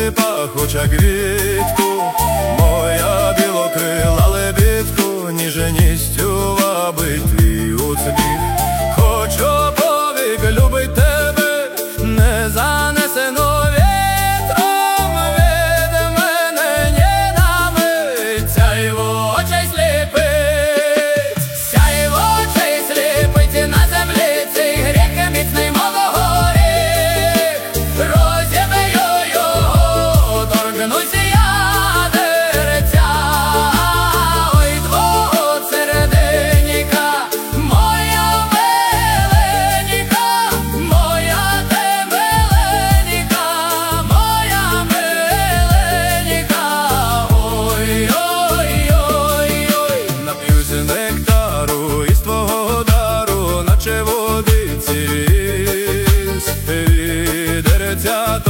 пахуча квітку, моя білокрила лебідку, ніжністю вабить твій уцвіх. Хочу повік любить тебе, не занесено вітром від мене ні на мить. Сяйво очей сліпить, сяйво очей сліпить, на землі цей гріх міцний, мов горіх. Розіб'ю його, торкнуся я дерця, ой, твого серденька, моя миленька, моя ти миленька, моя миленька. Ой, ой, ой, ой, нап'юся нектару із твого дару, наче водиці від дерця.